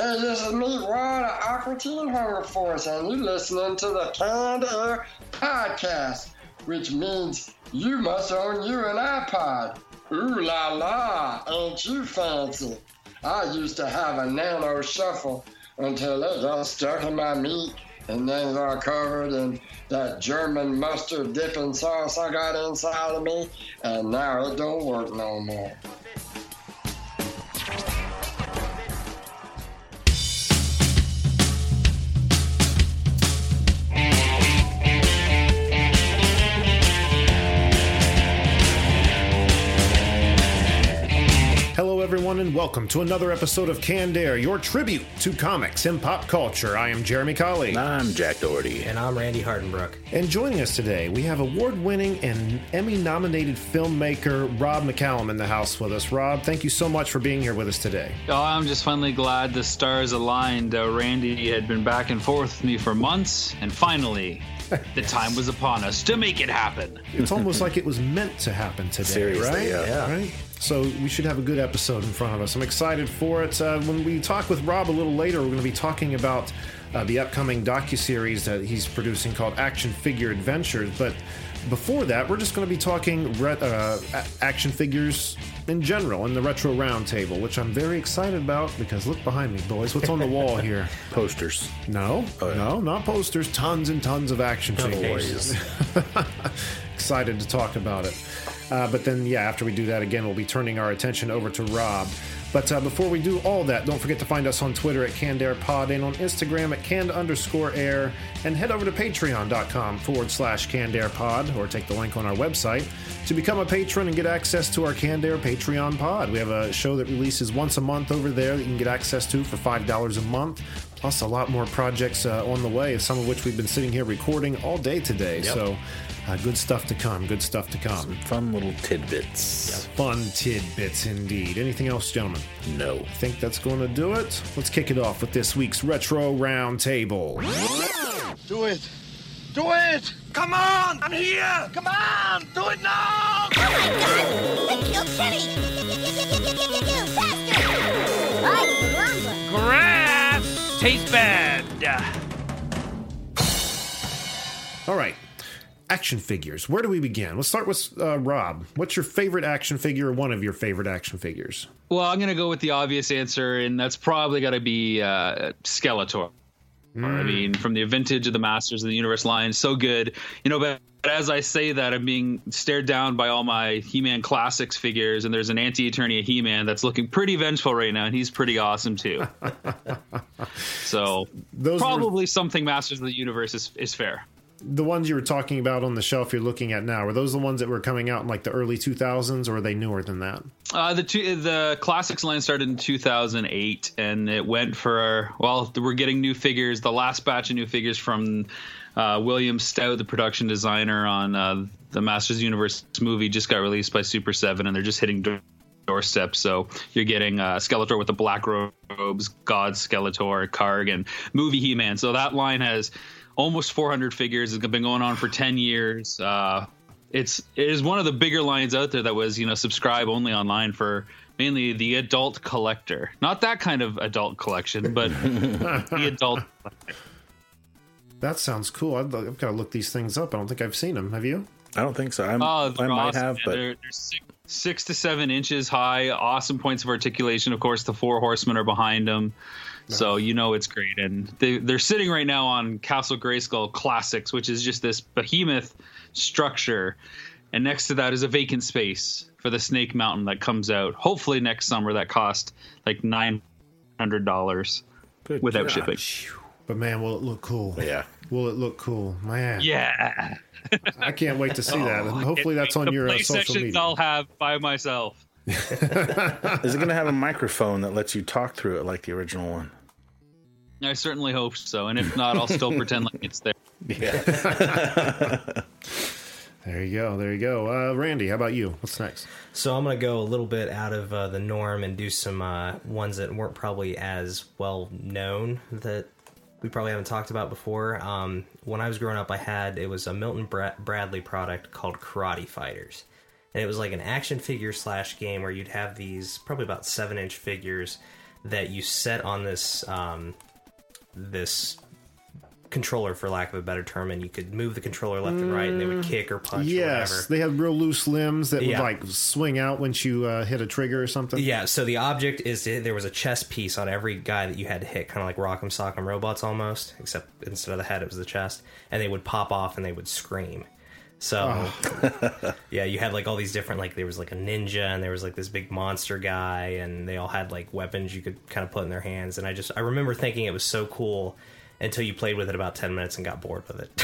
Hey, this is me, Rod of Aqua Teen Hunger Force, and you're listening to the Canned Air Podcast, which means you must own you an iPod. Ooh la la, ain't you fancy? I used to have a Nano Shuffle until it got stuck in my meat and then got covered in that German mustard dipping sauce I got inside of me, and now it don't work no more. Hello everyone and welcome to another episode of Canned Air, your tribute to comics and pop culture. I am Jeremy Colley. I'm Jack Doherty. And I'm Randy Hardenbrook. And joining us today, we have award-winning and Emmy-nominated filmmaker Rob McCallum in the house with us. Rob, thank you so much for being here with us today. Oh, I'm just finally glad the stars aligned. Randy had been back and forth with me for months, and finally, the time was upon us to make it happen. It's almost like it was meant to happen today, Seriously, right? yeah. Right? So we should have a good episode in front of us. I'm excited for it. When we talk with Rob a little later, we're going to be talking about the upcoming docuseries that he's producing called Action Figure Adventures. But before that, we're just going to be talking action figures in general in the Retro Roundtable, which I'm very excited about because look behind me, boys. What's on the wall here? Posters. No, no, not posters. Tons and tons of action figures. Excited to talk about it. But then, yeah, after we do that again, we'll be turning our attention over to Rob. But before we do all that, don't forget to find us on Twitter at CannedAirPod and on Instagram at Canned_Air, and head over to patreon.com/CannedAirPod, or take the link on our website to become a patron and get access to our Canned Air Patreon pod. We have a show that releases once a month over there that you can get access to for $5 a month, plus a lot more projects on the way, some of which we've been sitting here recording all day today. Yep. So good stuff to come. Good stuff to come. Some fun little tidbits. Yep. Fun tidbits indeed. Anything else, gentlemen? No. I think that's going to do it. Let's kick it off with this week's Retro Roundtable. Do it! Do it! Come on! I'm here! Come on! Do it now! Oh my God! It killed Kenny! Faster! Grass tastes bad. All right. Action figures. Where do we begin? Let's start with Rob. What's your favorite action figure or one of your favorite action figures? Well, I'm going to go with the obvious answer, and that's probably got to be Skeletor. I mean, from the vintage of the Masters of the Universe line, so good. You know, but as I say that, I'm being stared down by all my He-Man Classics figures, and there's an anti-Eternia He-Man that's looking pretty vengeful right now, and he's pretty awesome, too. So, probably something Masters of the Universe is fair. The ones you were talking about on the shelf you're looking at now, were those the ones that were coming out in like the early 2000s, or are they newer than that? The Classics line started in 2008, and it went for, well, we're getting new figures. The last batch of new figures from William Stout, the production designer on the Masters of the Universe movie, just got released by Super 7, and they're just hitting doorstep. So you're getting Skeletor with the black robes, God Skeletor, Karg, and movie He-Man. So that line has almost 400 figures. It's been going on for 10 years. It is one of the bigger lines out there that was, subscribe only online for mainly the adult collector. Not that kind of adult collection, but the adult collector. That sounds cool. I've got to look these things up. I don't think I've seen them. Have you? I don't think so. I might have, but they're 6 to 7 inches high. Awesome points of articulation. Of course, the 4 horsemen are behind them. So it's great, and they're sitting right now on Castle Grayskull Classics, which is just this behemoth structure, and next to that is a vacant space for the Snake Mountain that comes out hopefully next summer. That cost like $900 without shipping. But man, will it look cool? Yeah. Will it look cool, man? Yeah. I can't wait to see that. And hopefully that's on your social media. I'll have by myself. Is it going to have a microphone that lets you talk through it like the original one? I certainly hope so, and if not, I'll still pretend like it's there. Yeah. There you go. Randy, how about you? What's next? So I'm going to go a little bit out of the norm and do some ones that weren't probably as well known that we probably haven't talked about before. When I was growing up, it was a Milton Bradley product called Karate Fighters. And it was like an action figure / game where you'd have these probably about 7-inch figures that you set on this this controller, for lack of a better term, and you could move the controller left and right, and they would kick or punch or whatever. Yes, they had real loose limbs that would like swing out once you hit a trigger or something. Yeah, so the object is there was a chest piece on every guy that you had to hit, kind of like Rock'em Sock'em Robots almost, except instead of the head, it was the chest, and they would pop off and they would scream. So, yeah, you had like all these different, like there was like a ninja and there was like this big monster guy, and they all had like weapons you could kind of put in their hands. And I remember thinking it was so cool until you played with it about 10 minutes and got bored with it.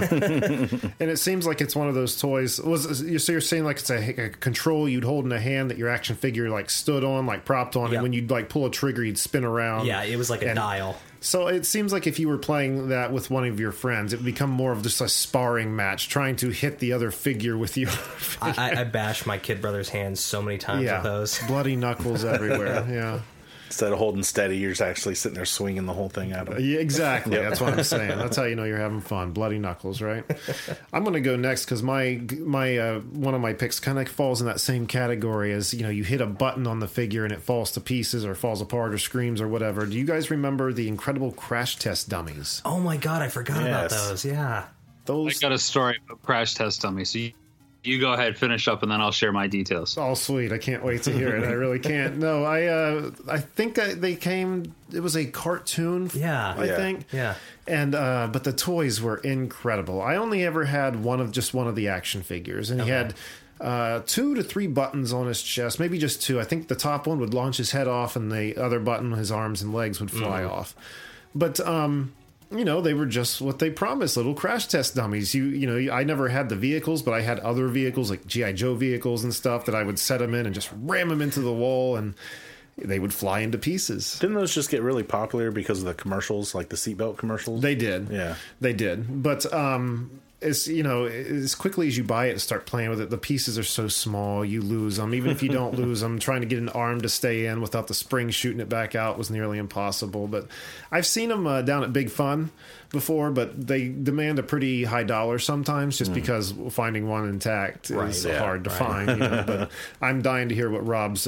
Yeah. And it seems like it's one of those toys. So you're saying like it's a control you'd hold in a hand that your action figure like stood on, like propped on, and when you'd like pull a trigger, you'd spin around. Yeah, it was like a dial. So it seems like if you were playing that with one of your friends, it would become more of just a sparring match, trying to hit the other figure with you. I bashed my kid brother's hands so many times with those. Bloody knuckles everywhere, yeah. Instead of holding steady, you're just actually sitting there swinging the whole thing at them. Yeah, exactly. Yep. That's what I'm saying. That's how you know you're having fun. Bloody knuckles, right? I'm going to go next because my one of my picks kind of falls in that same category as, you know, you hit a button on the figure and it falls to pieces or falls apart or screams or whatever. Do you guys remember the Incredible Crash Test Dummies? Oh my God, I forgot about those. Yeah. I got a story about Crash Test Dummies. So you go ahead, finish up, and then I'll share my details. Oh, sweet. I can't wait to hear it. I really can't. No, I think they came, it was a cartoon, I think. Yeah. And, but the toys were incredible. I only ever had one of the action figures, and he had 2 to 3 buttons on his chest, maybe just 2. I think the top one would launch his head off, and the other button, his arms and legs would fly off. But, you know, they were just what they promised, little crash test dummies. You know, I never had the vehicles, but I had other vehicles like G.I. Joe vehicles and stuff that I would set them in and just ram them into the wall, and they would fly into pieces. Didn't those just get really popular because of the commercials, like the seatbelt commercials? They did. Yeah. They did. But as you know, as quickly as you buy it and start playing with it, the pieces are so small, you lose them. Even if you don't lose them, trying to get an arm to stay in without the spring shooting it back out was nearly impossible. But I've seen them down at Big Fun before, but they demand a pretty high dollar sometimes just because finding one intact is hard to find. You know? But I'm dying to hear what Rob's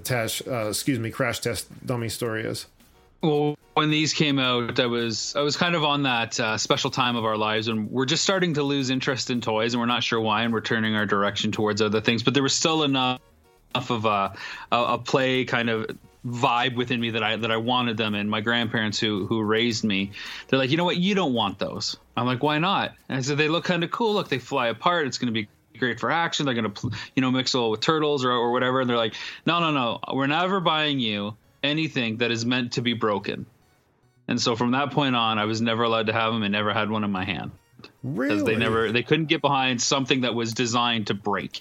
Crash Test Dummy story is. Well, when these came out, I was kind of on that special time of our lives, and we're just starting to lose interest in toys, and we're not sure why, and we're turning our direction towards other things. But there was still enough of a play kind of vibe within me that I wanted them. And my grandparents who raised me, they're like, you know what, you don't want those. I'm like, why not? And I said, they look kind of cool. Look, they fly apart. It's going to be great for action. They're going to, you know, mix it with turtles or whatever. And they're like, no, we're never buying you anything that is meant to be broken. And so from that point on, I was never allowed to have them and never had one in my hand. Really? Because they couldn't get behind something that was designed to break.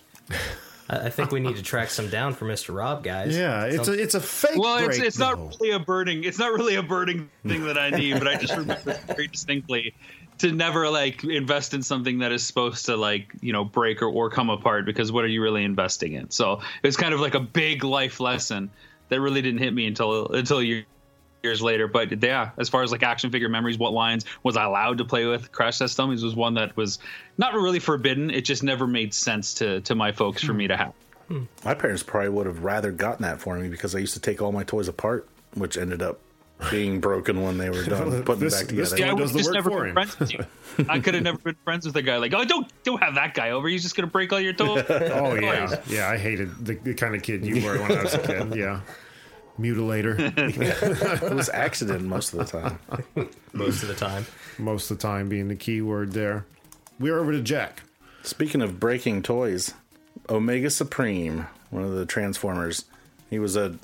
I think we need to track some down for Mr. Rob, guys. Yeah, it's a fake. Well, break, it's not really a burning. It's not really a burning thing that I need, but I just remember very distinctly to never like invest in something that is supposed to like, you know, break or come apart, because what are you really investing in? So it's kind of like a big life lesson that really didn't hit me until years later. But yeah, as far as like action figure memories, what lines was I allowed to play with? Crash Test Dummies was one that was not really forbidden. It just never made sense to my folks for me to have. My parents probably would have rather gotten that for me because I used to take all my toys apart, which ended up being broken when they were done putting them back together. Yeah, I does the just work never for been him. friends with you. I could have never been friends with a guy like, oh, don't have that guy over. He's just gonna break all your toys. Oh yeah, I hated the kind of kid you were when I was a kid. Yeah. Mutilator. It was accident most of the time. Most of the time. Most of the time being the key word there. We're over to Jack. Speaking of breaking toys, Omega Supreme, one of the Transformers, he was a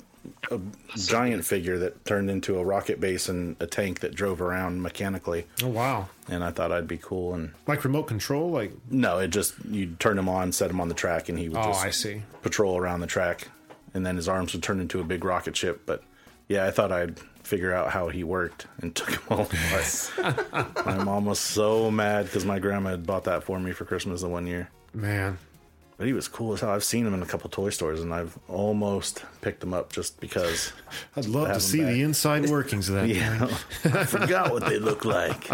giant figure that turned into a rocket base and a tank that drove around mechanically. Oh wow. And I thought I'd be cool. And like remote control? Like no, it just, you'd turn him on, set him on the track, and he would I see. Patrol around the track. And then his arms would turn into a big rocket ship. But yeah, I thought I'd figure out how he worked and took him all apart. I'm almost so mad because my grandma had bought that for me for Christmas the one year. Man. But he was cool as hell. I've seen him in a couple toy stores, and I've almost picked him up just because. I'd love to see the inside workings of that thing. I forgot what they look like.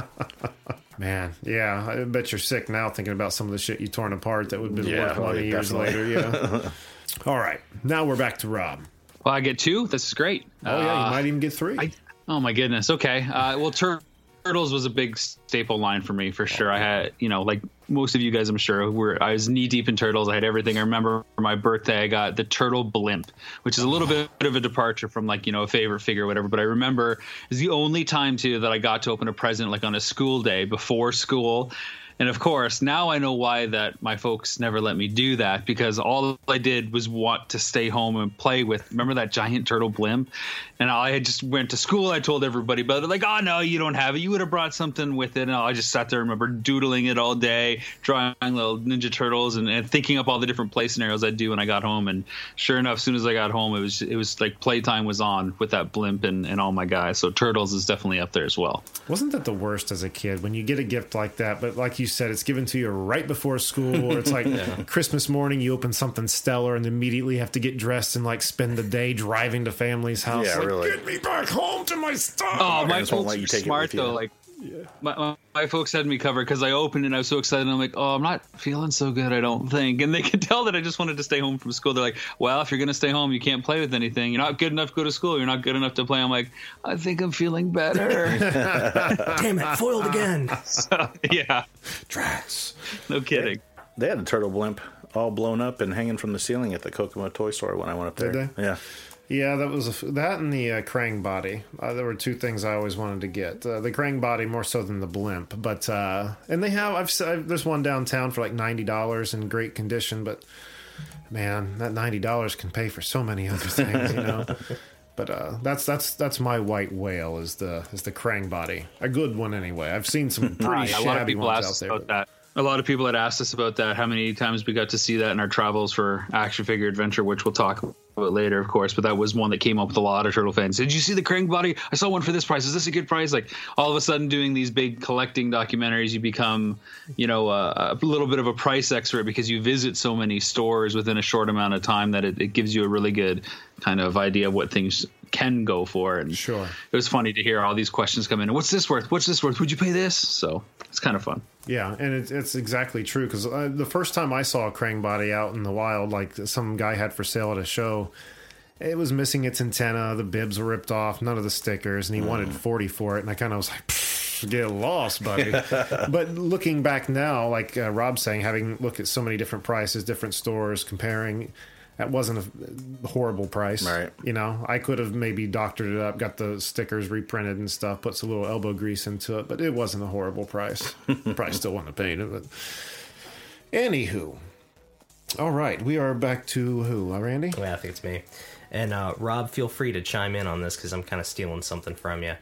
Man, yeah, I bet you're sick now thinking about some of the shit you torn apart that would have been worth money years later. Yeah. All right, now we're back to Rob. Well, I get 2. This is great. Oh yeah, you might even get 3. Oh my goodness. Okay. Well, Turtles was a big staple line for me for sure. I had, like most of you guys, I'm sure, I was knee deep in Turtles. I had everything. I remember for my birthday, I got the Turtle Blimp, which is a little bit of a departure from like, a favorite figure or whatever. But I remember it was the only time too that I got to open a present like on a school day before school. And of course, now I know why that my folks never let me do that, because all I did was want to stay home and play with. Remember that giant turtle blimp? And I had just went to school. I told everybody, but they're like, "Oh no, you don't have it. You would have brought something with it." And I just sat there and remember doodling it all day, drawing little Ninja Turtles and thinking up all the different play scenarios I'd do when I got home. And sure enough, as soon as I got home, it was like playtime was on with that blimp and all my guys. So Turtles is definitely up there as well. Wasn't that the worst as a kid when you get a gift like that? But like you said, it's given to you right before school, or it's like Christmas morning, you open something stellar and immediately have to get dressed and like spend the day driving to family's house. Yeah, like, really. Get me back home to my stuff. Oh, my Parents won't folks let you are take it smart with you. though. Like, my folks had me covered because I opened it and I was so excited. And I'm like, "Oh, I'm not feeling so good, I don't think." And they could tell that I just wanted to stay home from school. They're like, "Well, if you're going to stay home, you can't play with anything. You're not good enough to go to school. You're not good enough to play." I'm like, "I think I'm feeling better." Damn it, foiled again. Yeah, Tracks. no kidding. They had a turtle blimp all blown up and hanging from the ceiling at the Kokomo Toy Store when I went up there. Did they? Yeah. Yeah, that was that and the Krang body. There were 2 things I always wanted to get. The Krang body more so than the blimp, but and they have there's one downtown for like $90 in great condition. But man, that $90 can pay for so many other things, But that's my white whale is the Krang body, a good one anyway. I've seen some pretty A lot of shabby people ones asked out us there. about that. A lot of people had asked us about that, how many times we got to see that in our travels for Action Figure Adventure, which we'll talk about later, of course. But that was one that came up with a lot of Turtle fans. "Did you see the Krang body? I saw one for this price. Is this a good price?" Like all of a sudden doing these big collecting documentaries, you become, a little bit of a price expert because you visit so many stores within a short amount of time that it gives you a really good kind of idea of what things can go for. And Sure. It was funny to hear all these questions come in. "What's this worth? What's this worth? Would you pay this?" So it's kind of fun. Yeah, and it's exactly true, because the first time I saw a Krang body out in the wild, like some guy had for sale at a show, it was missing its antenna, the bibs were ripped off, none of the stickers, and he wanted 40 for it, and I kind of was like, get lost, buddy. But looking back now, like Rob's saying, having looked at so many different prices, different stores, comparing, that wasn't a horrible price. Right. I could have maybe doctored it up, got the stickers reprinted and stuff, put some little elbow grease into it, but it wasn't a horrible price. Probably still wouldn't have paid it, but anywho. All right, we are back to who? Randy? Yeah, I think it's me. And Rob, feel free to chime in on this because I'm kind of stealing something from you.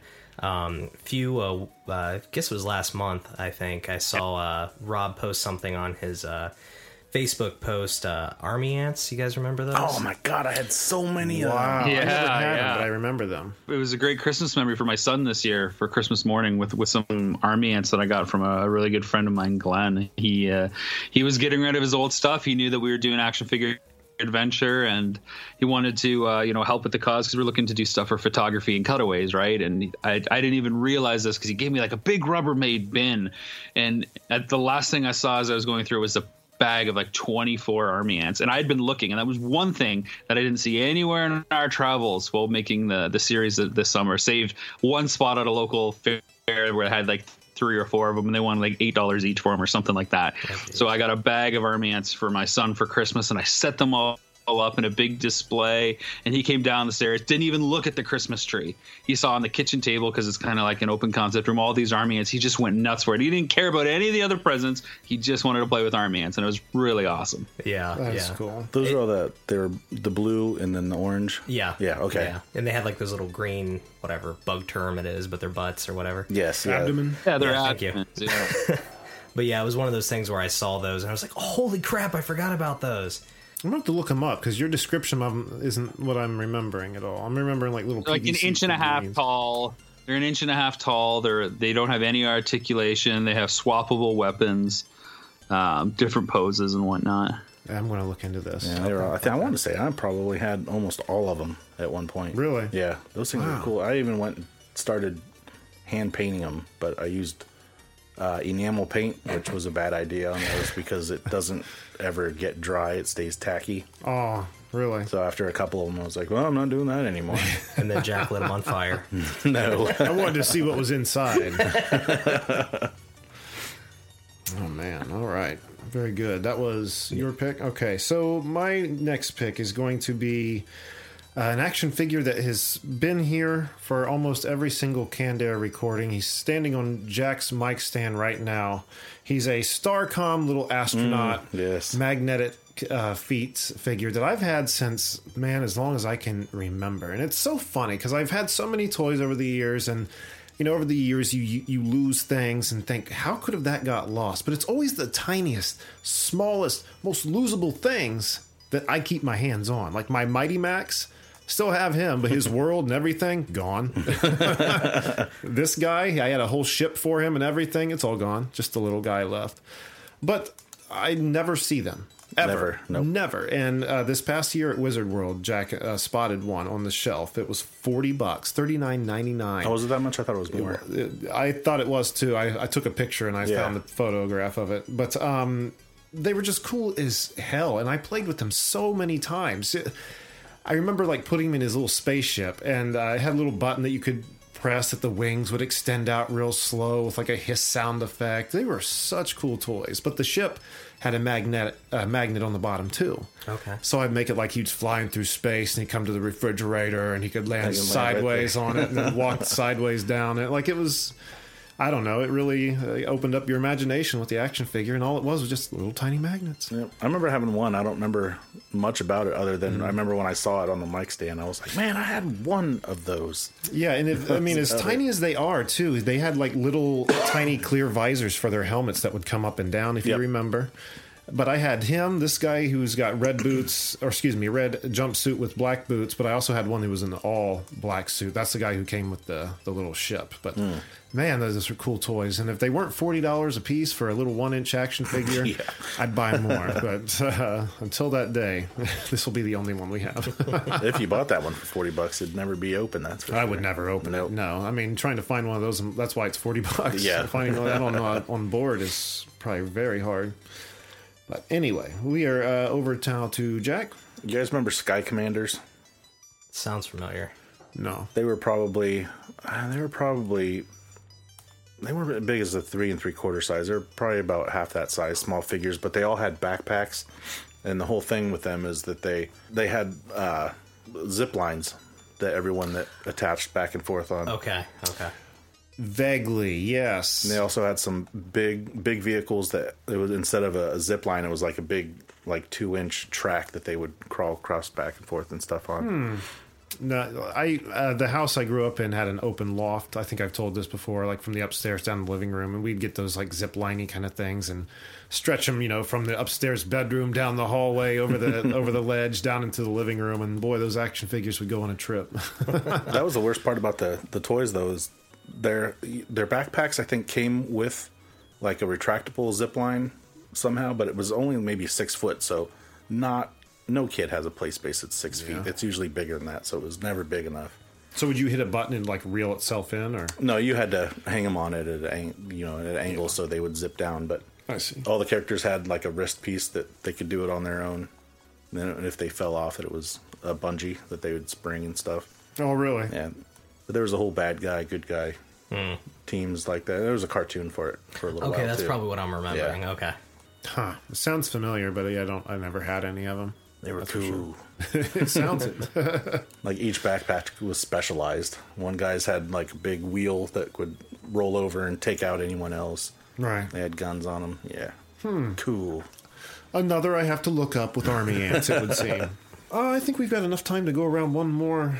I guess it was last month, I think, I saw Rob post something on his Facebook post, Army Ants. You guys remember those? Oh my God, I had so many of them. Wow, I Yeah, never had them, yeah. but I remember them. It was a great Christmas memory for my son this year for Christmas morning with some Army Ants that I got from a really good friend of mine, Glenn. He was getting rid of his old stuff. He knew that we were doing Action Figure Adventure, and he wanted to help with the cause because we're looking to do stuff for photography and cutaways, right? And I didn't even realize this because he gave me like a big Rubbermaid bin, and the last thing I saw as I was going through was a bag of like 24 Army Ants, and I had been looking, and that was one thing that I didn't see anywhere in our travels while making the series this summer. Saved one spot at a local fair where I had like 3 or 4 of them, and they wanted like $8 each for them or something like that. So I got a bag of Army Ants for my son for Christmas, and I set them all up in a big display, and he came down the stairs, didn't even look at the Christmas tree. He saw on the kitchen table, because it's kind of like an open concept room, all these Army Ants. He just went nuts for it. He didn't care about any of the other presents. He just wanted to play with Army Ants, and it was really awesome. Yeah, That's yeah. cool. Those are all they're the blue and then the orange. Yeah. Yeah, okay. Yeah. And they had like those little green, whatever bug term it is, but they're butts or whatever. Yes, yeah. Abdomen. Yeah, they're Yeah, thank you. abdomens, yeah. But yeah, it was one of those things where I saw those and I was like, oh, holy crap, I forgot about those. I'm going to have to look them up because your description of them isn't what I'm remembering at all. I'm remembering like little They're like an PVC inch and a half figurines. tall. They're an inch and a half tall. They don't have any articulation. They have swappable weapons, different poses and whatnot. Yeah, I'm going to look into this. Yeah, they were all, I want to say I probably had almost all of them at one point. Really? Yeah, those things Wow. are cool. I even went and started hand painting them, but I used enamel paint, which was a bad idea on those because it doesn't ever get dry. It stays tacky. Oh, Really? So after a couple of them, I was like, well, I'm not doing that anymore. And then Jack lit him on fire. No. I wanted to see what was inside. Oh, man. All right. Very good. That was your pick? Okay, so my next pick is going to be an action figure that has been here for almost every single Canned Air recording. He's standing on Jack's mic stand right now. He's a Starcom little astronaut magnetic feet figure that I've had since, man, as long as I can remember. And it's so funny because I've had so many toys over the years, and you know, over the years you lose things and think, how could have that got lost? But it's always the tiniest, smallest, most losable things that I keep my hands on. Like my Mighty Max, still have him, but his world and everything, gone. This guy, I had a whole ship for him and everything. It's all gone. Just the little guy left. But I never see them. Ever. Never. Nope. Never. And this past year at Wizard World, Jack spotted one on the shelf. It was $40, $39.99. Oh, was it that much? I thought it was more. I thought it was too. I took a picture and I found the photograph of it. But they were just cool as hell. And I played with them so many times. I remember like putting him in his little spaceship, and I had a little button that you could press that the wings would extend out real slow with like a hiss sound effect. They were such cool toys. But the ship had a magnet on the bottom too. Okay. So I'd make it like he was flying through space, and he'd come to the refrigerator, and he could land sideways on it, and then walk sideways down it. Like it was, I don't know. It really opened up your imagination with the action figure, and all it was just little tiny magnets. Yep. I remember having one. I don't remember much about it other than I remember when I saw it on the mic stand, I was like, man, I had one of those. Yeah, and as tiny as they are, too, they had like little tiny clear visors for their helmets that would come up and down, if you remember. But I had him, this guy who's got red boots, red jumpsuit with black boots, but I also had one who was in the all black suit. That's the guy who came with the little ship. But man, those are cool toys. And if they weren't $40 a piece for a little 1-inch action figure, I'd buy more. But until that day, this will be the only one we have. If you bought that one for $40, it'd never be open. That's for sure. I would never open it. No, I mean, trying to find one of those, that's why it's $40. Yeah. Finding that on board is probably very hard. But anyway, we are over now to Jack. You guys remember Sky Commanders? Sounds familiar. No. They were probably they weren't as big as the 3 3/4 size. They're probably about half that size, small figures, but they all had backpacks. And the whole thing with them is that they had zip lines that everyone that attached back and forth on. Okay. Vaguely, yes. And they also had some big vehicles that it was, instead of a zip line, it was like a big 2-inch track that they would crawl across back and forth and stuff on. No, the house I grew up in had an open loft. I think I've told this before, like from the upstairs down the living room, and we'd get those like zip liney kind of things and stretch them, from the upstairs bedroom down the hallway over the over the ledge down into the living room, and boy, those action figures would go on a trip. That was the worst part about the toys, though, is their backpacks, I think, came with like a retractable zip line somehow, but it was only maybe 6 foot, so no kid has a play space at 6 feet. It's usually bigger than that, so it was never big enough. So would you hit a button and like reel itself in, or no? You had to hang them on it at an angle so they would zip down. But I see. All the characters had like a wrist piece that they could do it on their own. And then if they fell off it was a bungee that they would spring and stuff. Oh, really? Yeah. But there was a whole bad guy, good guy teams like that. There was a cartoon for it for a little while. Okay, that's too. probably what I'm remembering. Yeah. Okay. Huh. It sounds familiar, but I never had any of them. They were cool. It sounds it. Like each backpack was specialized. One guy's had like a big wheel that would roll over and take out anyone else. Right. They had guns on them. Yeah. Cool. Another I have to look up with army ants, it would seem. I think we've got enough time to go around one more,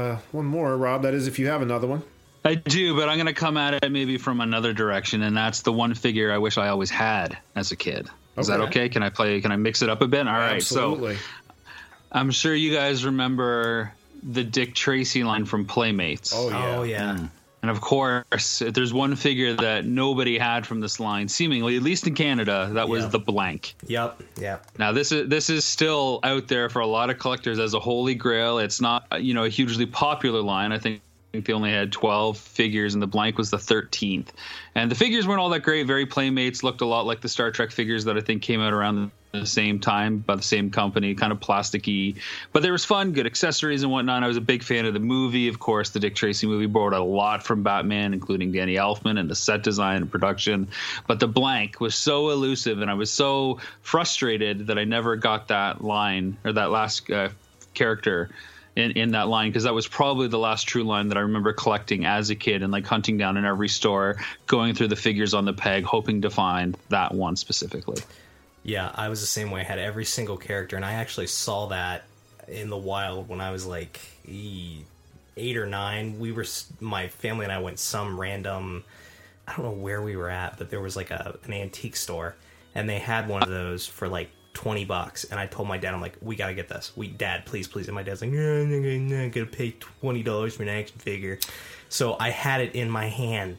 Rob. That is, if you have another one. I do, but I'm going to come at it maybe from another direction, and that's the one figure I wish I always had as a kid. Is that okay? Can I mix it up a bit? All right. Absolutely. So I'm sure you guys remember the Dick Tracy line from Playmates. Oh, yeah. And of course, there's one figure that nobody had from this line, seemingly, at least in Canada, that was the Blank. Yep. Now, this is still out there for a lot of collectors as a holy grail. It's not, a hugely popular line. I think they only had 12 figures, and the Blank was the 13th. And the figures weren't all that great. Very Playmates, looked a lot like the Star Trek figures that I think came out around the same time by the same company, kind of plasticky, but there was fun, good accessories and whatnot. I was a big fan of the movie. Of course, the Dick Tracy movie borrowed a lot from Batman, including Danny Elfman and the set design and production. But the blank was so elusive, and I was so frustrated that I never got that line or that last character in that line, because that was probably the last true line that I remember collecting as a kid and like hunting down in every store, going through the figures on the peg, hoping to find that one specifically. Yeah, I was the same way. I had every single character, and I actually saw that in the wild when I was like 8 or 9. My family and I went some random, I don't know where we were at, but there was like an antique store, and they had one of those for like $20, and I told my dad, I'm like, we gotta get this. Dad, please. And my dad's like, no, I'm not gonna pay $20 for an action figure. So I had it in my hand.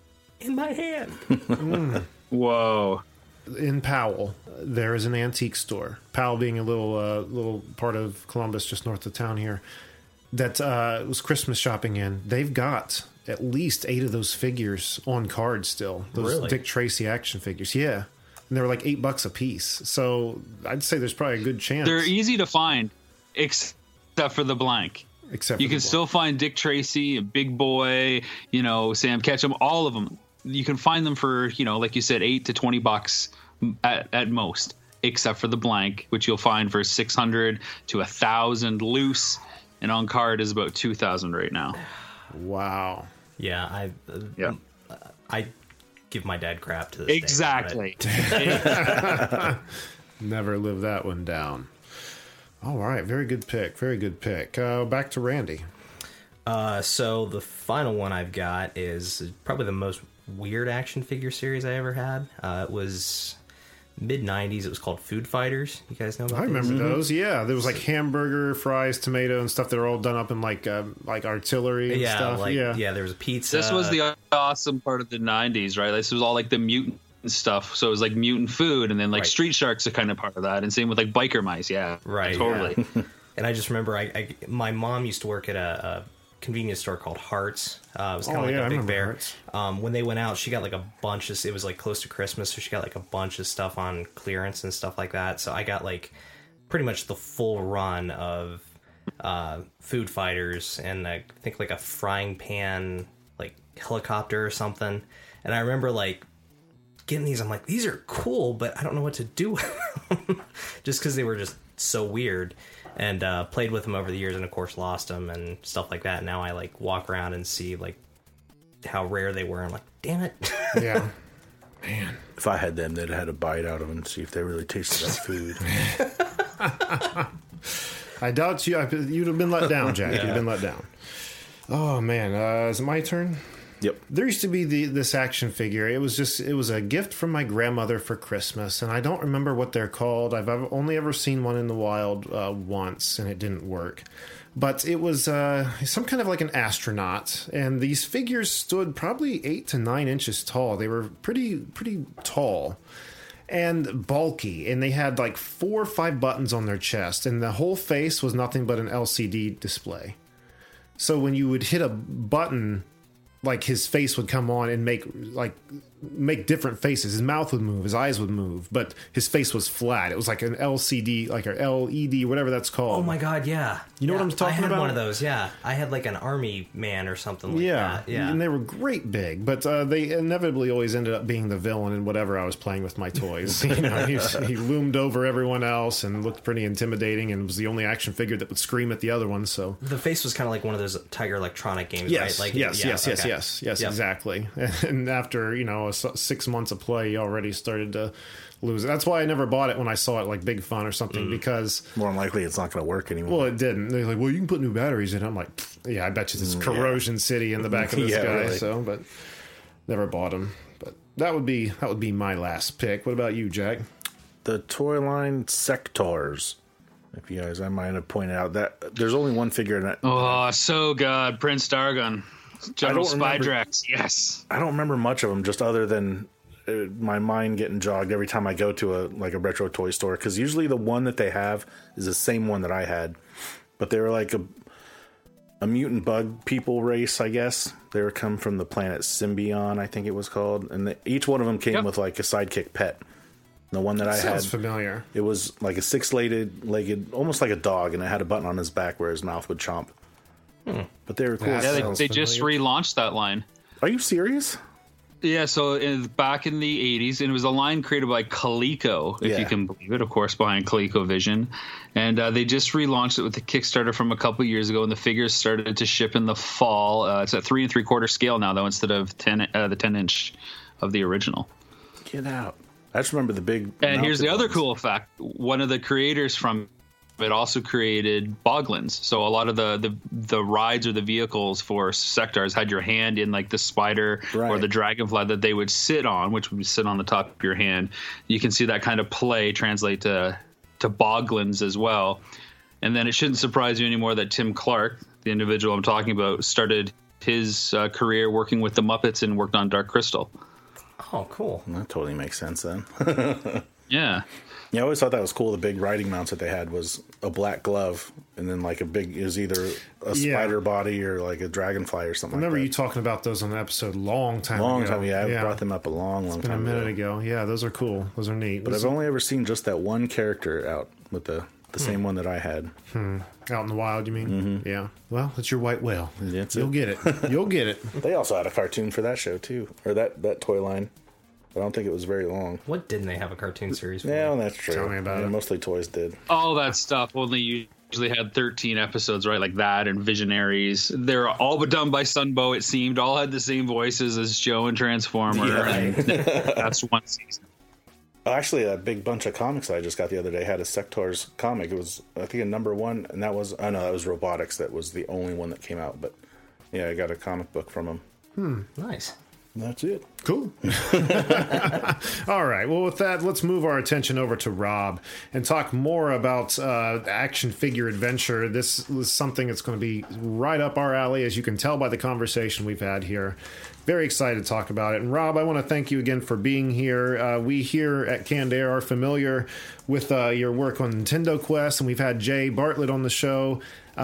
Whoa. In Powell, there is an antique store. Powell being a little part of Columbus, just north of town here, that was Christmas shopping in. They've got at least 8 of those figures on card still. Those Really? Dick Tracy action figures, yeah. And they were like $8 a piece. So I'd say there's probably a good chance. They're easy to find, except for the blank. Except you for can the still find Dick Tracy, Big Boy, Sam Ketchum, all of them. You can find them for, like you said, $8 to $20 at most, except for the blank, which you'll find for $600 to $1,000 loose, and on card is about $2,000 right now. Wow. Yeah, I give my dad crap to this Exactly. Never live that one down. All right, very good pick. Back to Randy. So the final one I've got is probably the most weird action figure series I ever had. It was mid-90s. It was called Food Fighters. You guys know about I remember those. Yeah, there was like hamburger, fries, tomato, and stuff that are all done up in like artillery and stuff. Yeah, there was a pizza. This was the awesome part of the 90s, right? This was all like the mutant stuff. So it was like mutant food, and then like Street Sharks are kind of part of that, and same with like biker mice. Yeah, right. Totally. Yeah. And I just remember my mom used to work at a convenience store called Hearts. It was kind of like a Big Bear. When they went out, she got like a bunch of, it was like close to Christmas, so she got like a bunch of stuff on clearance and stuff like that. So I got like pretty much the full run of Food Fighters, and I think like a frying pan like helicopter or something. And I remember like getting these, I'm like, these are cool, but I don't know what to do with them. Just because they were just so weird. And played with them over the years, and of course lost them and stuff like that. Now I like walk around and see like how rare they were. I'm like, damn it. Yeah. Man. If I had them, they'd have had a bite out of them and see if they really tasted like food. I doubt you'd have been let down, Jack. You'd have been let down. Oh man, is it my turn? Yep. There used to be this action figure. It was a gift from my grandmother for Christmas, and I don't remember what they're called. I've only ever seen one in the wild once, and it didn't work. But it was some kind of like an astronaut, and these figures stood probably 8 to 9 inches tall. They were pretty tall and bulky, and they had like 4 or 5 buttons on their chest, and the whole face was nothing but an LCD display. So when you would hit a button, like his face would come on and make different faces. His mouth would move, his eyes would move, but his face was flat. It was like an LCD, like an LED, whatever that's called. Oh my god, yeah. You know what I'm talking about? I had one of those, yeah. I had like an army man or something like that. Yeah, and they were great big, but they inevitably always ended up being the villain in whatever I was playing with my toys. He loomed over everyone else and looked pretty intimidating, and was the only action figure that would scream at the other one. So the face was kind of like one of those Tiger Electronic games, yes, right? Like, yes, yep. Exactly. And after 6 months of play, you already started to lose it. That's why I never bought it when I saw it like Big Fun or something, because more than likely it's not going to work anymore. Well, it didn't. They're like, well, you can put new batteries in it. I'm like, yeah, I bet you this is Corrosion City in the back of this guy. Really. So, but never bought them. But that would be my last pick. What about you, Jack? The toy line Sectors. If you guys, I might have pointed out that there's only one figure in that. Oh, so good, Prince Dargon, General Spydrex. Yes, I don't remember much of them, just other than my mind getting jogged every time I go to a retro toy store, because usually the one that they have is the same one that I had, but they were like a mutant bug people race, I guess. They were come from the planet Symbion, I think it was called, and each one of them came with like a sidekick pet. The one that I Sounds had, familiar. it was like a six-legged, almost like a dog, and it had a button on his back where his mouth would chomp. But they were cool. Yeah, Yeah, Sounds they just familiar. relaunched that line. Are you serious? Yeah, so back in the 80s, and it was a line created by Coleco, if Yeah. you can believe it, of course, behind ColecoVision. And they just relaunched it with the Kickstarter from a couple years ago, and the figures started to ship in the fall. It's at 3 3/4 scale now, though, instead of the 10-inch of the original. Get out. I just remember the big... And here's the mounted other ones. cool fact. One of the creators from it also created Boglins. So a lot of the rides or the vehicles for Sectars had your hand in like the spider or Right. the dragonfly that they would sit on, which would sit on the top of your hand. You can see that kind of play translate to Boglins as well. And then it shouldn't surprise you anymore that Tim Clark, the individual I'm talking about, started his career working with the Muppets and worked on Dark Crystal. Oh, cool. That totally makes sense then. Yeah. Yeah, I always thought that was cool. The big riding mounts that they had was a black glove, and then like it was either a spider body or like a dragonfly or something. I remember like you talking about those on the episode long time ago. Long time, yeah. I brought them up a long Been a time minute ago. Yeah, those are cool. Those are neat. But I've only ever seen just that one character out with the same one that I had. Out in the wild, you mean? Yeah. Well, it's your white whale. That's You'll get it. You'll get it. They also had a cartoon for that show too, or that toy line. I don't think it was very long. What didn't they have a cartoon series for? Yeah, well, that's true. Tell me about Yeah, it. Mostly toys did. All that stuff only usually had 13 episodes, right? Like that and Visionaries. They're all but done by Sunbow, it seemed. All had the same voices as Joe and Transformer. Yeah. And that's one season. Actually, a big bunch of comics that I just got the other day had a Sectors comic. It was, I think, a #1, and that was, oh no, that was Robotics. That was the only one that came out. But yeah, I got a comic book from him. Nice. That's it. Cool. All right. Well, with that, let's move our attention over to Rob and talk more about action figure adventure. This is something that's going to be right up our alley, as you can tell by the conversation we've had here. Very excited to talk about it. And Rob, I want to thank you again for being here. We here at Canned Air are familiar with your work on Nintendo Quest, and we've had Jay Bartlett on the show.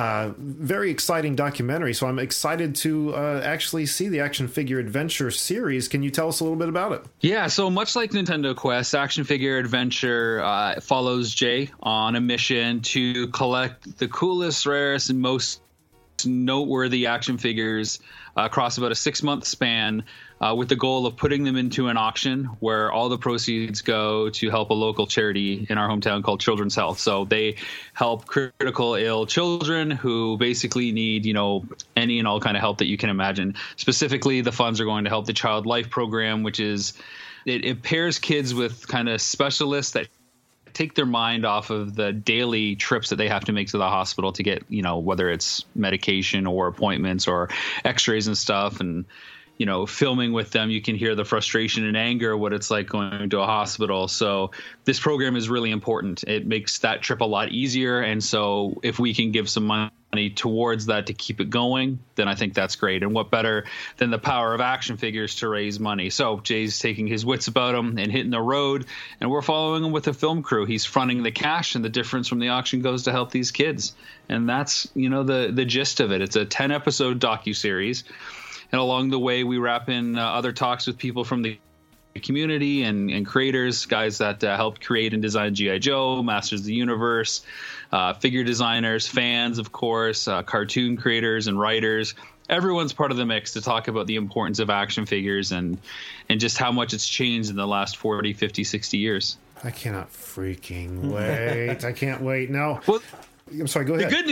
Very exciting documentary, so I'm excited to actually see the Action Figure Adventure series. Can you tell us a little bit about it? Yeah, so much like Nintendo Quest, Action Figure Adventure follows Jay on a mission to collect the coolest, rarest, and most noteworthy action figures across about a 6-month span, with the goal of putting them into an auction where all the proceeds go to help a local charity in our hometown called Children's Health. So they help critical ill children who basically need, any and all kind of help that you can imagine. Specifically, the funds are going to help the Child Life program, which is it pairs kids with kind of specialists that take their mind off of the daily trips that they have to make to the hospital to get, whether it's medication or appointments or x-rays and stuff. And, filming with them, you can hear the frustration and anger, what it's like going to a hospital. So this program is really important. It makes that trip a lot easier. And so if we can give some money towards that to keep it going, then I think that's great. And what better than the power of action figures to raise money? So Jay's taking his wits about him and hitting the road, and we're following him with a film crew. He's fronting the cash, and the difference from the auction goes to help these kids. And that's, the gist of it. It's a 10-episode docuseries. And along the way, we wrap in other talks with people from the community and creators, guys that helped create and design G.I. Joe, Masters of the Universe, figure designers, fans, of course, cartoon creators and writers. Everyone's part of the mix to talk about the importance of action figures and just how much it's changed in the last 40, 50, 60 years. I cannot freaking wait. I can't wait. Now, Well, I'm sorry, go ahead. The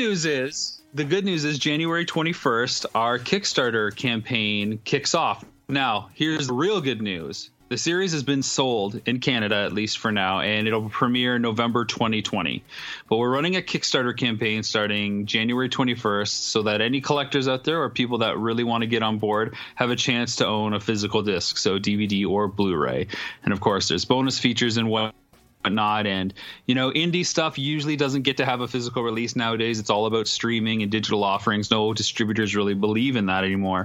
good news is January 21st, our Kickstarter campaign kicks off. Now, here's the real good news. The series has been sold in Canada, at least for now, and it'll premiere November 2020. But we're running a Kickstarter campaign starting January 21st so that any collectors out there or people that really want to get on board have a chance to own a physical disc, so DVD or Blu-ray. And of course, there's bonus features and whatnot. And indie stuff usually doesn't get to have a physical release nowadays. It's all about streaming and digital offerings. No distributors really believe in that anymore.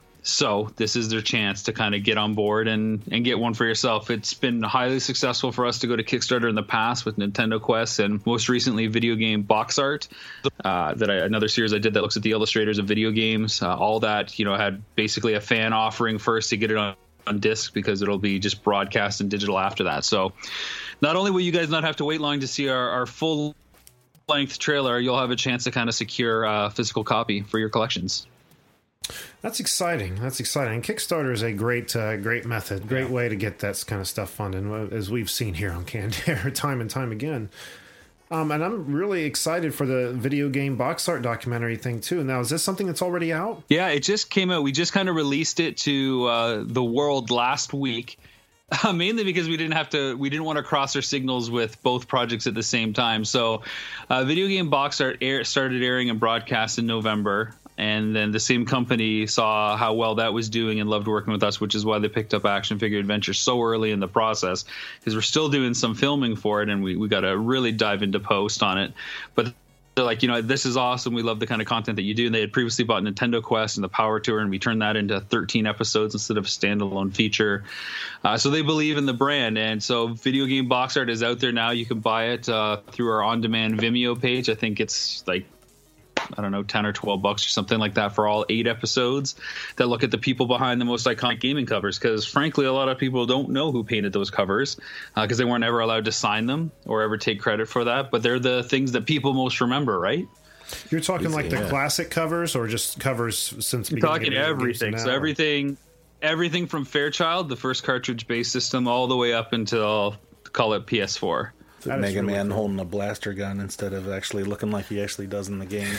So this is their chance to kind of get on board and get one for yourself. It's been highly successful for us to go to Kickstarter in the past with Nintendo Quest and most recently video game box art. Another series I did that looks at the illustrators of video games. All that had basically a fan offering first to get it on on disc because it'll be just broadcast and digital after that. So not only will you guys not have to wait long to see our full length trailer, you'll have a chance to kind of secure a physical copy for your collections. That's exciting. And Kickstarter is a great method, great way to get that kind of stuff funded, as we've seen here on Canned Air time and time again. And I'm really excited for the video game box art documentary thing too. Now, is this something that's already out? Yeah, it just came out. We just kind of released it to the world last week, mainly because we didn't want to cross our signals with both projects at the same time. So, video game box art started airing and broadcast in November. And then the same company saw how well that was doing and loved working with us, which is why they picked up Action Figure Adventure so early in the process, because we're still doing some filming for it, and we got to really dive into post on it. But they're like, this is awesome. We love the kind of content that you do. And they had previously bought Nintendo Quest and the Power Tour, and we turned that into 13 episodes instead of a standalone feature. So they believe in the brand. And so video game box art is out there now. You can buy it through our on-demand Vimeo page. I think it's like, I don't know, $10 or $12 or something like that for all 8 episodes that look at the people behind the most iconic gaming covers. Because frankly, a lot of people don't know who painted those covers because they weren't ever allowed to sign them or ever take credit for that. But they're the things that people most remember, right? You're talking like the classic covers, or just covers since You're talking everything. So everything from Fairchild, the first cartridge-based system, all the way up until, call it PS4. Mega Man holding a blaster gun instead of actually looking like he actually does in the game.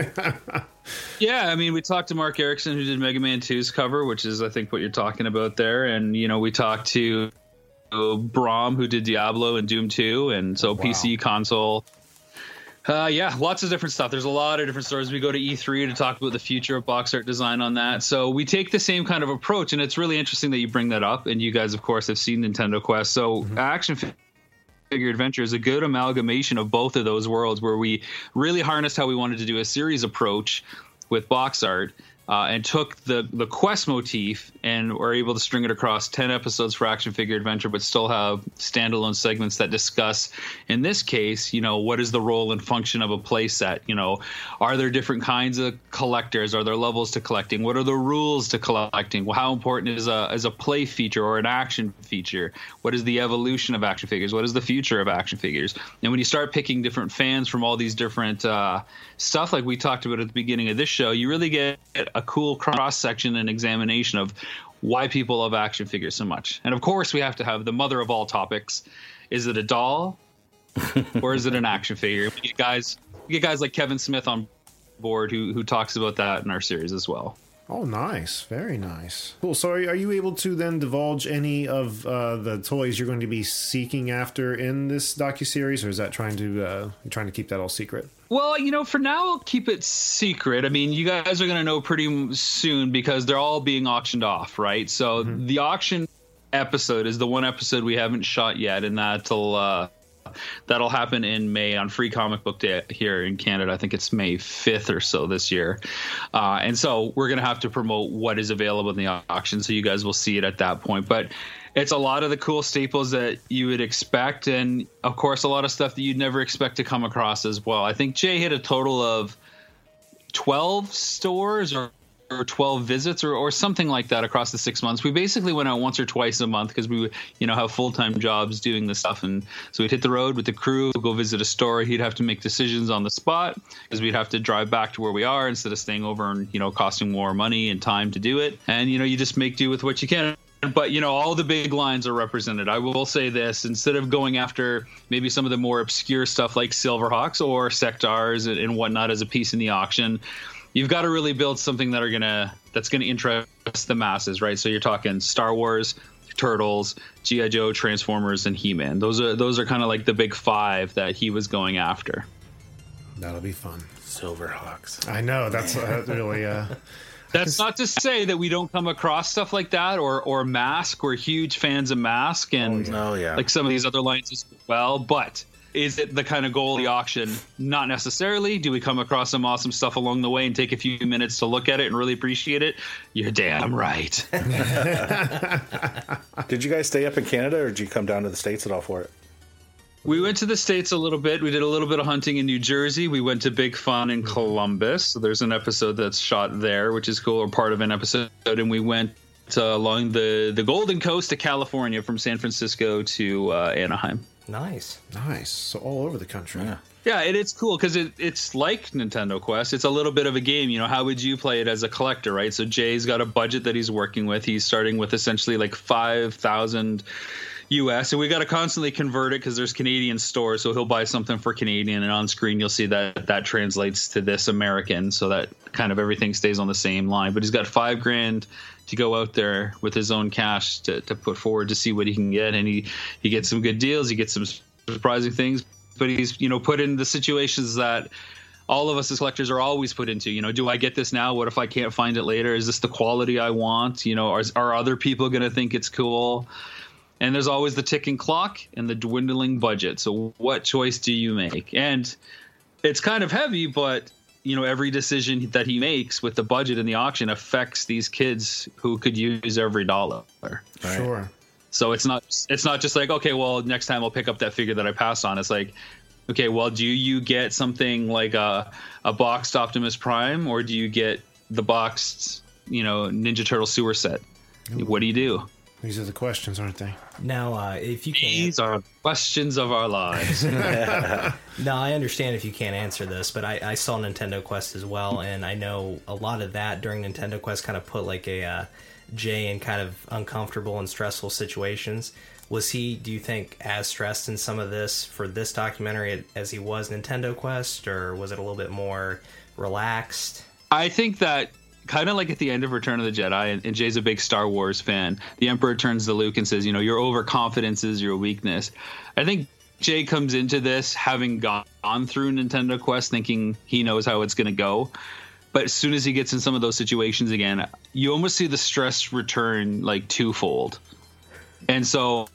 Yeah, I mean, we talked to Mark Erickson, who did Mega Man 2's cover, which is, I think, what you're talking about there. And, we talked to Brom, who did Diablo and Doom 2, and so PC, console. Yeah, lots of different stuff. There's a lot of different stories. We go to E3 to talk about the future of box art design on that. So we take the same kind of approach, and it's really interesting that you bring that up. And you guys, of course, have seen Nintendo Quest. So Action Figure Adventure is a good amalgamation of both of those worlds, where we really harnessed how we wanted to do a series approach with box art and took the quest motif and were able to string it across 10 episodes for Action Figure Adventure, but still have standalone segments that discuss, in this case, what is the role and function of a play set? Are there different kinds of collectors? Are there levels to collecting? What are the rules to collecting? Well, how important is a play feature or an action feature? What is the evolution of action figures? What is the future of action figures? And when you start picking different fans from all these different stuff, like we talked about at the beginning of this show, you really get a cool cross-section and examination of why people love action figures so much. And of course, we have to have the mother of all topics. Is it a doll or is it an action figure? We get guys like Kevin Smith on board who talks about that in our series as well. Oh, nice. Very nice. Cool. So are you able to then divulge any of the toys you're going to be seeking after in this docuseries, or is that trying to keep that all secret? Well, for now, I'll keep it secret. I mean, you guys are going to know pretty soon because they're all being auctioned off, right? So the auction episode is the one episode we haven't shot yet, and that'll happen in May on Free Comic Book Day here in Canada. I think it's May 5th or so this year. And so we're going to have to promote what is available in the auction, so you guys will see it at that point. But it's a lot of the cool staples that you would expect, and, of course, a lot of stuff that you'd never expect to come across as well. I think Jay hit a total of 12 stores or 12 visits or something like that across the 6 months. We basically went out once or twice a month because we have full-time jobs doing this stuff, and so we'd hit the road with the crew, go visit a store. He'd have to make decisions on the spot because we'd have to drive back to where we are instead of staying over and costing more money and time to do it. And you just make do with what you can. But, all the big lines are represented. I will say this, instead of going after maybe some of the more obscure stuff like Silverhawks or Sectars and whatnot as a piece in the auction, you've got to really build something that's gonna interest the masses, right? So you're talking Star Wars, Turtles, G.I. Joe, Transformers, and He-Man. Those are kind of like the big 5 that he was going after. That'll be fun. Silverhawks. I know, that's really... That's not to say that we don't come across stuff like that or Mask. We're huge fans of Mask and like some of these other lines as well. But is it the kind of goal of the auction? Not necessarily. Do we come across some awesome stuff along the way and take a few minutes to look at it and really appreciate it? You're damn right. Did you guys stay up in Canada, or did you come down to the States at all for it? We went to the States a little bit. We did a little bit of hunting in New Jersey. We went to Big Fun in Columbus. So there's an episode that's shot there, which is cool, or part of an episode. And we went along the Golden Coast of California from San Francisco to Anaheim. Nice. So all over the country. Yeah, it's cool because it's like Nintendo Quest. It's a little bit of a game. You know, how would you play it as a collector, right? So Jay's got a budget that he's working with. He's starting with essentially like 5,000 US, and we got to constantly convert it because there's Canadian stores. So he'll buy something for Canadian, and on screen you'll see that translates to this American, so that kind of everything stays on the same line. But he's got $5,000 to go out there with his own cash to put forward to see what he can get, and he gets some good deals. He gets some surprising things. But he's, put in the situations that all of us as collectors are always put into. Do I get this now? What if I can't find it later? Is this the quality I want? Are other people going to think it's cool? And there's always the ticking clock and the dwindling budget. So what choice do you make? And it's kind of heavy, but every decision that he makes with the budget and the auction affects these kids who could use every dollar. Right? Sure. So it's not just like, okay, well, next time I'll pick up that figure that I passed on. It's like, okay, well, do you get something like a boxed Optimus Prime, or do you get the boxed, Ninja Turtle sewer set? Ooh. What do you do? These are the questions, aren't they? Now, if you can't... These are questions of our lives. Now, I understand if you can't answer this, but I saw Nintendo Quest as well, and I know a lot of that during Nintendo Quest kind of put like a... Jay in kind of uncomfortable and stressful situations. Was he, do you think, as stressed in some of this for this documentary as he was Nintendo Quest, or was it a little bit more relaxed? I think that kind of like at the end of Return of the Jedi, and Jay's a big Star Wars fan, the Emperor turns to Luke and says, your overconfidence is your weakness. I think Jay comes into this having gone through Nintendo Quest thinking he knows how it's going to go. But as soon as he gets in some of those situations again, you almost see the stress return like twofold. And so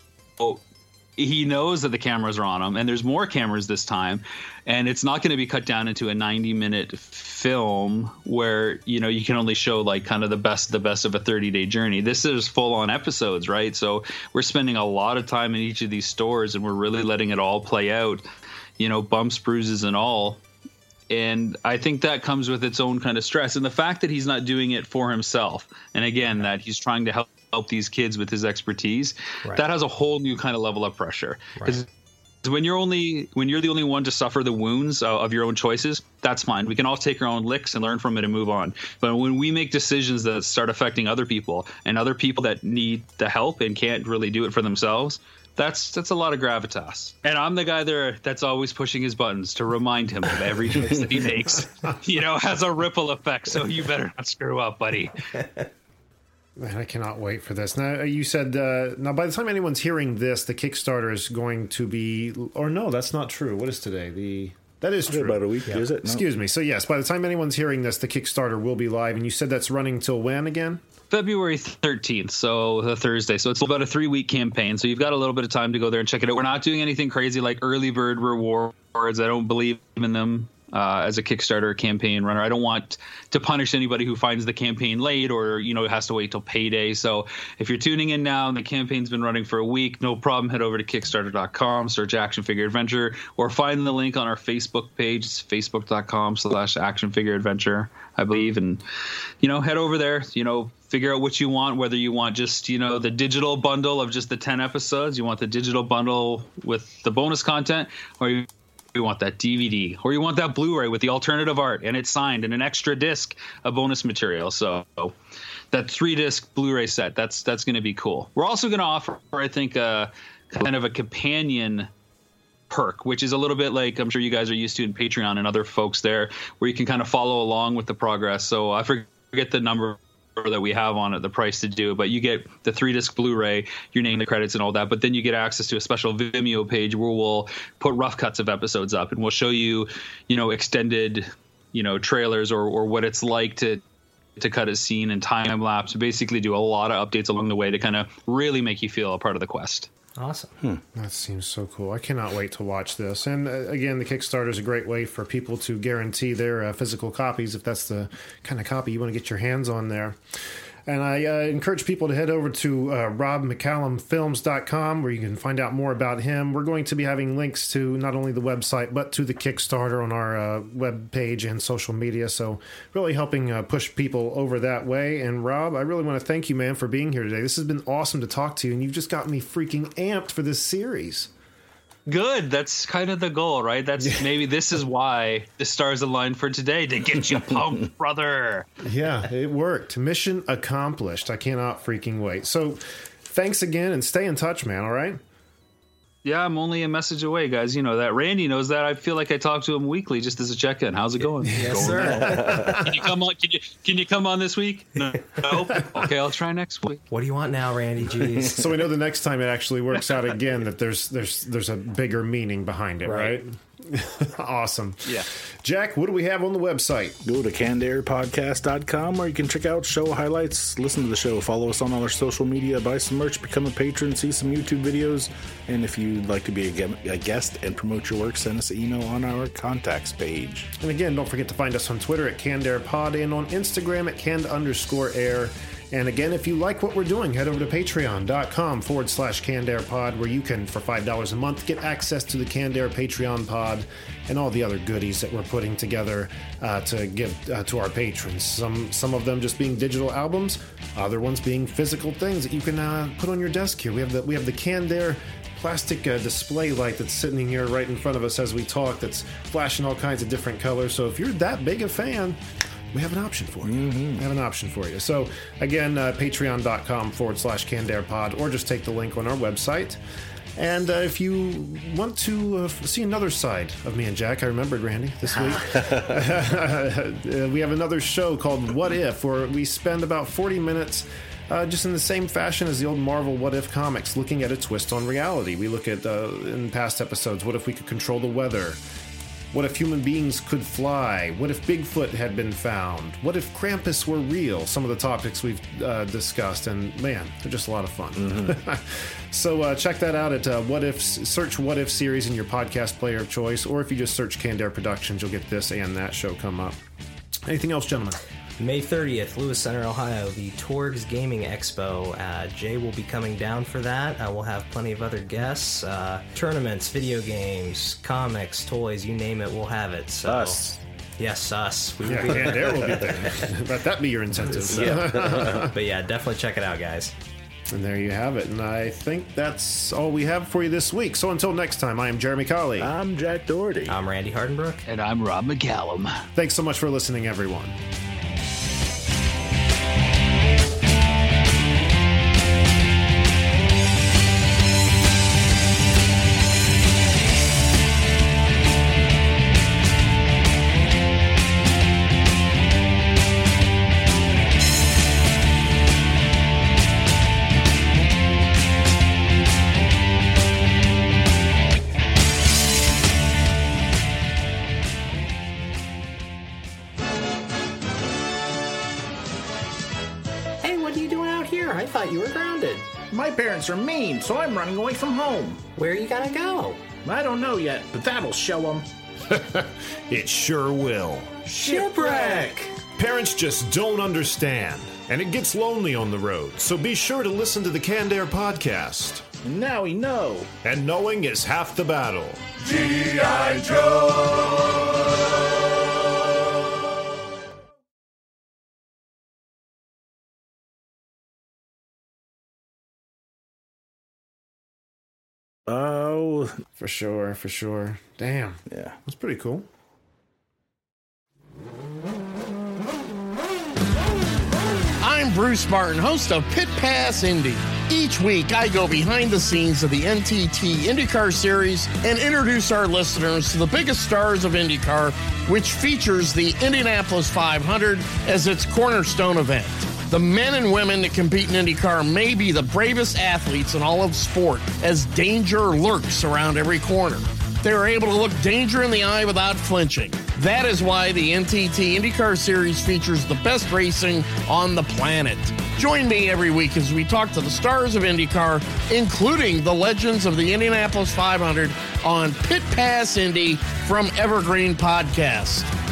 he knows that the cameras are on him, and there's more cameras this time. And it's not going to be cut down into a 90-minute film where, you can only show like kind of the best of a 30-day journey. This is full on episodes, right? So we're spending a lot of time in each of these stores, and we're really letting it all play out, bumps, bruises, and all. And I think that comes with its own kind of stress. And the fact that he's not doing it for himself, and again, that he's trying to help these kids with his expertise, that has a whole new kind of level of pressure. Because when you're the only one to suffer the wounds of your own choices, that's fine. We can all take our own licks and learn from it and move on. But when we make decisions that start affecting other people, and other people that need the help and can't really do it for themselves, that's a lot of gravitas. And I'm the guy there that's always pushing his buttons to remind him of every choice that he makes, has a ripple effect. So you better not screw up, buddy. Man, I cannot wait for this. Now, you said, now by the time anyone's hearing this, the Kickstarter is going to be, or no, that's not true. What is today? That is true. About a week, is it? No. Excuse me. So yes, by the time anyone's hearing this, the Kickstarter will be live. And you said that's running till when again? February 13th, so the Thursday. So it's about a 3-week campaign. So you've got a little bit of time to go there and check it out. We're not doing anything crazy like early bird rewards. I don't believe in them as a Kickstarter campaign runner. I don't want to punish anybody who finds the campaign late or, has to wait till payday. So if you're tuning in now and the campaign's been running for a week, no problem. Head over to Kickstarter.com, search Action Figure Adventure, or find the link on our Facebook page. It's facebook.com/Action Figure Adventure, I believe. And, head over there, figure out what you want, whether you want just, the digital bundle of just the 10 episodes, you want the digital bundle with the bonus content, or you want that DVD, or you want that Blu-ray with the alternative art and it's signed and an extra disc of bonus material. So that 3-disc Blu-ray set, that's going to be cool. We're also going to offer, I think, kind of a companion perk, which is a little bit like I'm sure you guys are used to in Patreon and other folks there, where you can kind of follow along with the progress. So I forget the number that we have on it, the price to do, but you get the 3-disc Blu-ray, your name, the credits and all that, but then you get access to a special Vimeo page where we'll put rough cuts of episodes up, and we'll show you, extended, trailers or what it's like to cut a scene and time lapse, basically do a lot of updates along the way to kind of really make you feel a part of the quest. Awesome. That seems so cool. I cannot wait to watch this. And again, the Kickstarter is a great way for people to guarantee their physical copies, if that's the kind of copy you want to get your hands on there. And I encourage people to head over to robmccallumfilms.com where you can find out more about him. We're going to be having links to not only the website, but to the Kickstarter on our web page and social media. So really helping push people over that way. And Rob, I really want to thank you, man, for being here today. This has been awesome to talk to you, and you've just got me freaking amped for this series. Good. That's kind of the goal, right? Maybe this is why the stars aligned for today, to get you pumped, brother. Yeah, it worked. Mission accomplished. I cannot freaking wait. So thanks again, and stay in touch, man, all right? Yeah, I'm only a message away, guys. You know that. Randy knows that. I feel like I talk to him weekly just as a check-in. How's it going? Yes, sir. Can you come on? Can you come on this week? No. Okay, I'll try next week. What do you want now, Randy? Jeez. So we know the next time it actually works out again that there's a bigger meaning behind it, right? Awesome. Yeah. Jack, what do we have on the website? Go to cannedairpodcast.com where you can check out show highlights, listen to the show, follow us on all our social media, buy some merch, become a patron, see some YouTube videos, and if you'd like to be a guest and promote your work, send us an email on our contacts page. And again, don't forget to find us on Twitter at CannedAirPod and on Instagram at canned_air. And again, if you like what we're doing, head over to patreon.com/CannedAirPod, where you can, for $5 a month, get access to the Canned Air Patreon pod and all the other goodies that we're putting together to give to our patrons. Some of them just being digital albums, other ones being physical things that you can put on your desk here. We have the Canned Air plastic display light that's sitting here right in front of us as we talk, that's flashing all kinds of different colors. So if you're that big a fan, we have an option for you. We have an option for you. So, again, patreon.com/CannedAirPod, or just take the link on our website. And if you want to see another side of me and Jack, I remembered, Randy, this week. We have another show called What If, where we spend about 40 minutes just in the same fashion as the old Marvel What If comics, looking at a twist on reality. We look at, in past episodes, what if we could control the weather? What if human beings could fly? What if Bigfoot had been found? What if Krampus were real? Some of the topics we've discussed, and man, they're just a lot of fun. So check that out at What If. Search What If series in your podcast player of choice, or if you just search Canned Air Productions, you'll get this and that show come up. Anything else, gentlemen? May 30th, Lewis Center, Ohio, the Torgs Gaming Expo. Jay will be coming down for that. We'll have plenty of other guests. Tournaments, video games, comics, toys, you name it, we'll have it. So, Us. Yes, us. We will Yeah, be Canned Air will be there. Let that be your incentive. But yeah, definitely check it out, guys. And there you have it. And I think that's all we have for you this week. So until next time, I am Jeremy Colley. I'm Jack Doherty. I'm Randy Hardenbrook. And I'm Rob McCallum. Thanks so much for listening, everyone. I thought you were grounded. My parents are mean, so I'm running away from home. Where are you gonna go? I don't know yet, but that'll show them. It sure will. Shipwreck! Parents just don't understand, and it gets lonely on the road, so be sure to listen to the Canned Air podcast. And now we know. And knowing is half the battle. G.I. Joe! Oh, For sure, for sure. Damn. yeah. That's pretty cool. I'm Bruce Martin, host of Pit Pass Indy. Each week, I go behind the scenes of the NTT IndyCar Series and introduce our listeners to the biggest stars of IndyCar, which features the Indianapolis 500 as its cornerstone event. The men and women that compete in IndyCar may be the bravest athletes in all of sport, as danger lurks around every corner. They are able to look danger in the eye without flinching. That is why the NTT IndyCar Series features the best racing on the planet. Join me every week as we talk to the stars of IndyCar, including the legends of the Indianapolis 500 on Pit Pass Indy from Evergreen Podcast.